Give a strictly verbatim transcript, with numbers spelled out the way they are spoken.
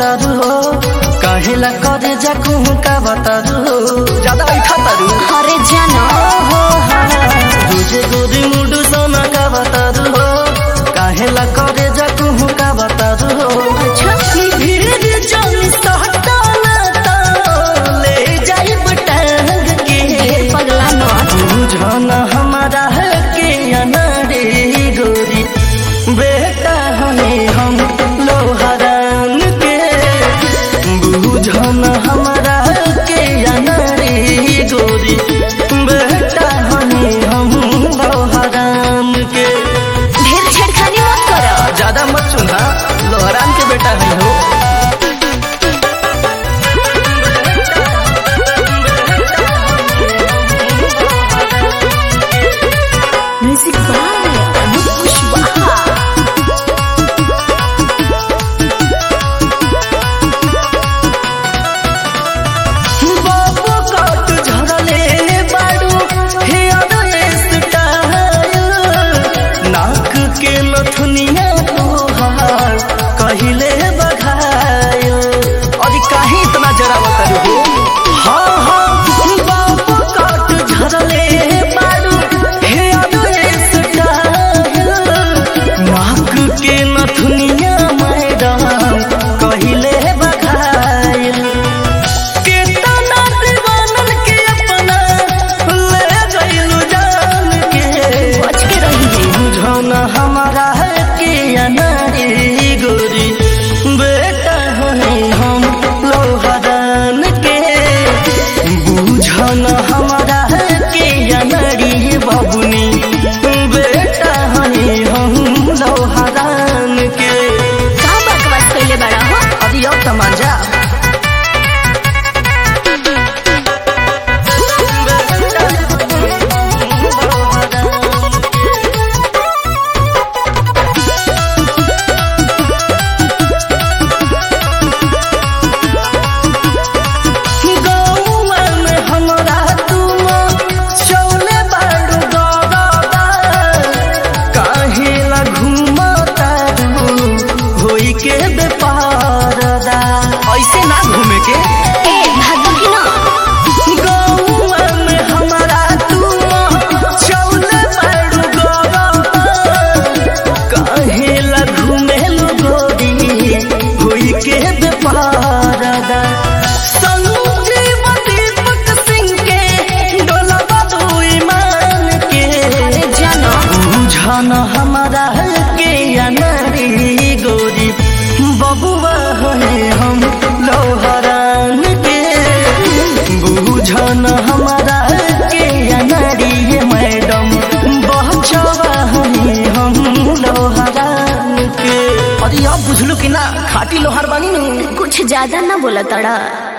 बतारू हो काहेला करे जाकू का बतारू हो ज्यादा बैठा तारू अरे जानो हो तुझे गोरी मुडू सोना का बतारू हो काहेला करे जाकू का बतारू हो अच्छा भीड़ चली सहता ना तो ले जाई बटांग के पगला न बुझाना हमारा है के अनारे गोरी बेटा हमें हम लोहारान के बुझाना हमारा के अनारे गोरी बेटा हमें हम लोहारान के। ढेर छेड़खानी मत करो, ज्यादा मत सुना, लोहारान के बेटा है हो। Music by Anoop Kushwaha. बाबू काट झड़ले बाड़ू हेयर स्टाइल नाक के नथुनिया तोहार कहिले बघायल अरे काहे इतना जरावत हो। हाँ हाँ बाबू काट झड़ले बाड़ू हेयर स्टाइल नाक के नथुनिया मैडम कहिले बघायल केतना दीवानन के अपना ले गइलू जान के बच के रही बुझाना हमारा है के अनारी गोरी बेटा है हम लोहारान के बुझाना हमारा है के अनारी बाबुनी बेटा है हम लोहारान के। का बकवास कइले बड़ा हो। अभी अब तमांजा के बेपारदा ऐसे ना घूमे के ए भागो की ना गौआ में हमारा तू चौले बाड़ू गौरदा काहे ला घूमे लो गोरी होई के बेपारदा संजीव दीपक सिंह के डोलबा दू ईमान के अरे जानो बुझाना हमारा के अनारी गोरी बबुआ है हम लोहारान के बुझाना हमारा के अनारी मैडम बचवा है हम लोहारान के। अरे अब बुझलू कि ना खाटी लोहार बानी नु कुछ ज्यादा ना बोला तड़ा।